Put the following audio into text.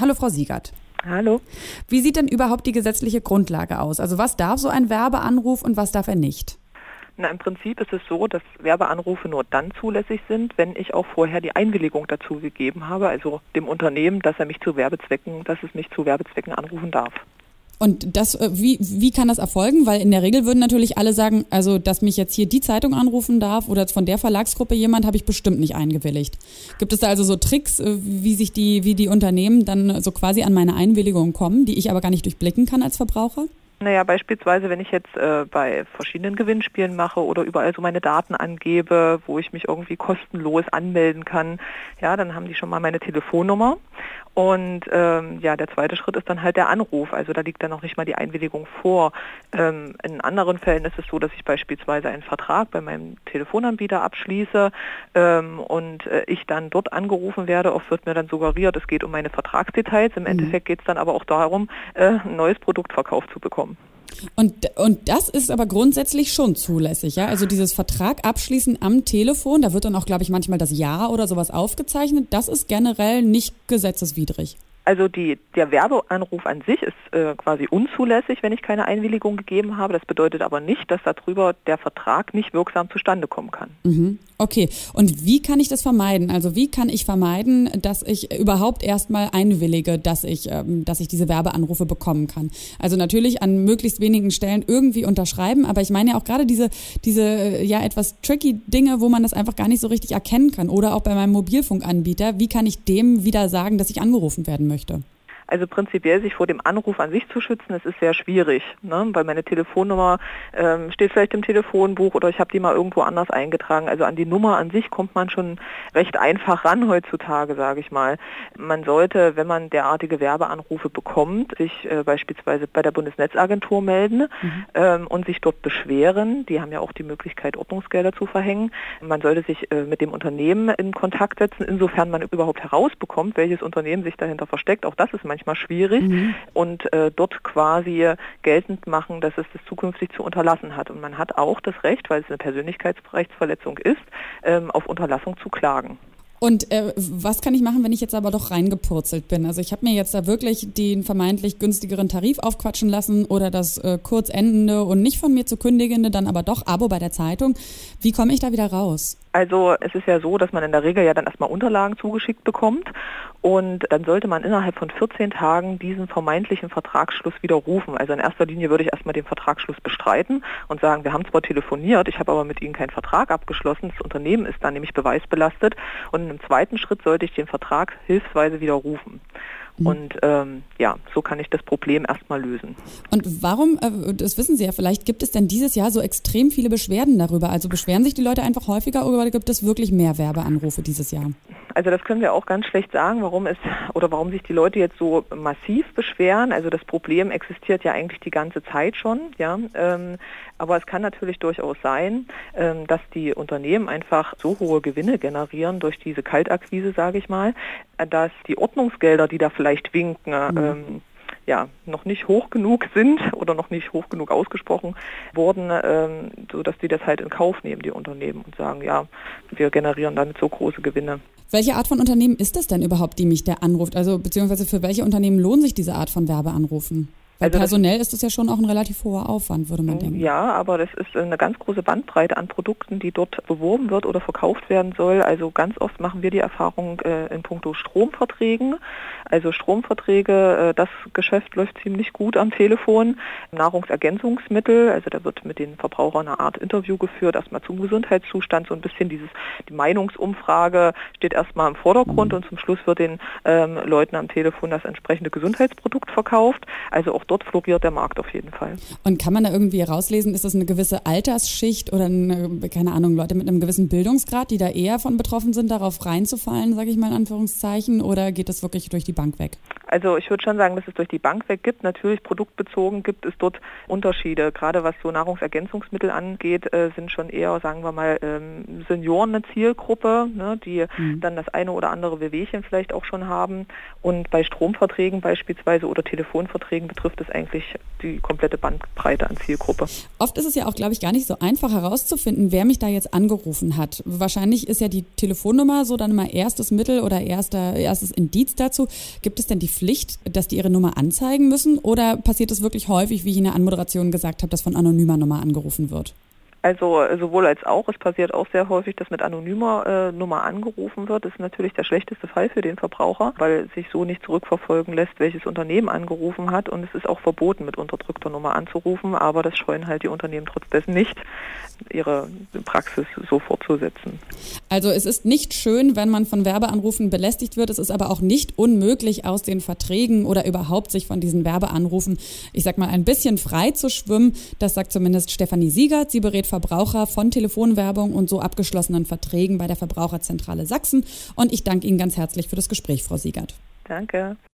Hallo Frau Siegert. Hallo. Wie sieht denn überhaupt die gesetzliche Grundlage aus? Also was darf so ein Werbeanruf und was darf er nicht? Na, im Prinzip ist es so, dass Werbeanrufe nur dann zulässig sind, wenn ich auch vorher die Einwilligung dazu gegeben habe, also dem Unternehmen, dass es mich zu Werbezwecken anrufen darf. Und das, wie kann das erfolgen? Weil in der Regel würden natürlich alle sagen, also dass mich jetzt hier die Zeitung anrufen darf oder von der Verlagsgruppe jemand, habe ich bestimmt nicht eingewilligt. Gibt es da also so Tricks, wie die Unternehmen dann so quasi an meine Einwilligung kommen, die ich aber gar nicht durchblicken kann als Verbraucher? Naja, beispielsweise, wenn ich jetzt bei verschiedenen Gewinnspielen mache oder überall so meine Daten angebe, wo ich mich irgendwie kostenlos anmelden kann, ja, dann haben die schon mal meine Telefonnummer. Und der zweite Schritt ist dann halt der Anruf. Also da liegt dann noch nicht mal die Einwilligung vor. In anderen Fällen ist es so, dass ich beispielsweise einen Vertrag bei meinem Telefonanbieter abschließe und ich dann dort angerufen werde. Oft wird mir dann suggeriert, es geht um meine Vertragsdetails. Im Endeffekt geht es dann aber auch darum, ein neues Produkt verkauft zu bekommen. Und das ist aber grundsätzlich schon zulässig, ja? Also dieses Vertrag abschließen am Telefon, da wird dann auch, glaube ich, manchmal das Jahr oder sowas aufgezeichnet, das ist generell nicht gesetzeswidrig. Also der Werbeanruf an sich ist quasi unzulässig, wenn ich keine Einwilligung gegeben habe. Das bedeutet aber nicht, dass darüber der Vertrag nicht wirksam zustande kommen kann. Mhm. Okay. Und wie kann ich das vermeiden? Also wie kann ich vermeiden, dass ich überhaupt erstmal einwillige, dass ich diese Werbeanrufe bekommen kann? Also natürlich an möglichst wenigen Stellen irgendwie unterschreiben, aber ich meine ja auch gerade diese etwas tricky Dinge, wo man das einfach gar nicht so richtig erkennen kann. Oder auch bei meinem Mobilfunkanbieter, wie kann ich dem wieder sagen, dass ich angerufen werden möchte? Also prinzipiell sich vor dem Anruf an sich zu schützen, das ist sehr schwierig, ne? Weil meine Telefonnummer steht vielleicht im Telefonbuch oder ich habe die mal irgendwo anders eingetragen. Also an die Nummer an sich kommt man schon recht einfach ran heutzutage, sage ich mal. Man sollte, wenn man derartige Werbeanrufe bekommt, sich beispielsweise bei der Bundesnetzagentur melden und sich dort beschweren. Die haben ja auch die Möglichkeit, Ordnungsgelder zu verhängen. Man sollte sich mit dem Unternehmen in Kontakt setzen, insofern man überhaupt herausbekommt, welches Unternehmen sich dahinter versteckt. Auch das ist manchmal schwierig und dort quasi geltend machen, dass es das zukünftig zu unterlassen hat. Und man hat auch das Recht, weil es eine Persönlichkeitsrechtsverletzung ist, auf Unterlassung zu klagen. Und was kann ich machen, wenn ich jetzt aber doch reingepurzelt bin? Also ich habe mir jetzt da wirklich den vermeintlich günstigeren Tarif aufquatschen lassen oder das kurz endende und nicht von mir zu kündigende, dann aber doch Abo bei der Zeitung. Wie komme ich da wieder raus? Also es ist ja so, dass man in der Regel ja dann erstmal Unterlagen zugeschickt bekommt und dann sollte man innerhalb von 14 Tagen diesen vermeintlichen Vertragsschluss widerrufen. Also in erster Linie würde ich erstmal den Vertragsschluss bestreiten und sagen, wir haben zwar telefoniert, ich habe aber mit Ihnen keinen Vertrag abgeschlossen, das Unternehmen ist dann nämlich beweisbelastet und im zweiten Schritt sollte ich den Vertrag hilfsweise widerrufen. Und so kann ich das Problem erstmal lösen. Und warum, das wissen Sie ja vielleicht, gibt es denn dieses Jahr so extrem viele Beschwerden darüber? Also beschweren sich die Leute einfach häufiger oder gibt es wirklich mehr Werbeanrufe dieses Jahr? Also das können wir auch ganz schlecht sagen, warum sich die Leute jetzt so massiv beschweren. Also das Problem existiert ja eigentlich die ganze Zeit schon, ja. Aber es kann natürlich durchaus sein, dass die Unternehmen einfach so hohe Gewinne generieren durch diese Kaltakquise, sage ich mal, dass die Ordnungsgelder, die da vielleicht winken, noch nicht hoch genug sind oder noch nicht hoch genug ausgesprochen wurden, sodass die das halt in Kauf nehmen, die Unternehmen, und sagen, ja, wir generieren damit so große Gewinne. Welche Art von Unternehmen ist das denn überhaupt, die mich da anruft? Also beziehungsweise für welche Unternehmen lohnt sich diese Art von Werbeanrufen? Weil personell ist das ja schon auch ein relativ hoher Aufwand, würde man denken. Ja, aber das ist eine ganz große Bandbreite an Produkten, die dort beworben wird oder verkauft werden soll. Also ganz oft machen wir die Erfahrung in puncto Stromverträgen. Also Stromverträge, das Geschäft läuft ziemlich gut am Telefon. Nahrungsergänzungsmittel, also da wird mit den Verbrauchern eine Art Interview geführt, erstmal zum Gesundheitszustand, so ein bisschen die Meinungsumfrage steht erstmal im Vordergrund und zum Schluss wird den Leuten am Telefon das entsprechende Gesundheitsprodukt verkauft. Also auch dort floriert der Markt auf jeden Fall. Und kann man da irgendwie herauslesen, ist das eine gewisse Altersschicht oder Leute mit einem gewissen Bildungsgrad, die da eher von betroffen sind, darauf reinzufallen, sage ich mal in Anführungszeichen, oder geht das wirklich durch die Bank weg? Also ich würde schon sagen, dass es durch die Bank weg gibt. Natürlich produktbezogen gibt es dort Unterschiede. Gerade was so Nahrungsergänzungsmittel angeht, sind schon eher, sagen wir mal, Senioren eine Zielgruppe, ne, die dann das eine oder andere Wehwehchen vielleicht auch schon haben. Und bei Stromverträgen beispielsweise oder Telefonverträgen betrifft betrifft es eigentlich die komplette Bandbreite an Zielgruppe. Oft ist es ja auch, glaube ich, gar nicht so einfach herauszufinden, wer mich da jetzt angerufen hat. Wahrscheinlich ist ja die Telefonnummer so dann immer erstes Mittel oder erstes Indiz dazu. Gibt es denn die Pflicht, dass die ihre Nummer anzeigen müssen, oder passiert es wirklich häufig, wie ich in der Anmoderation gesagt habe, dass von anonymer Nummer angerufen wird? Also sowohl als auch. Es passiert auch sehr häufig, dass mit anonymer Nummer angerufen wird. Das ist natürlich der schlechteste Fall für den Verbraucher, weil sich so nicht zurückverfolgen lässt, welches Unternehmen angerufen hat. Und es ist auch verboten, mit unterdrückter Nummer anzurufen. Aber das scheuen halt die Unternehmen trotz dessen nicht, ihre Praxis so fortzusetzen. Also es ist nicht schön, wenn man von Werbeanrufen belästigt wird. Es ist aber auch nicht unmöglich, aus den Verträgen oder überhaupt sich von diesen Werbeanrufen, ich sag mal, ein bisschen frei zu schwimmen. Das sagt zumindest Stefanie Siegert. Sie berät Verbraucher von Telefonwerbung und so abgeschlossenen Verträgen bei der Verbraucherzentrale Sachsen. Und ich danke Ihnen ganz herzlich für das Gespräch, Frau Siegert. Danke.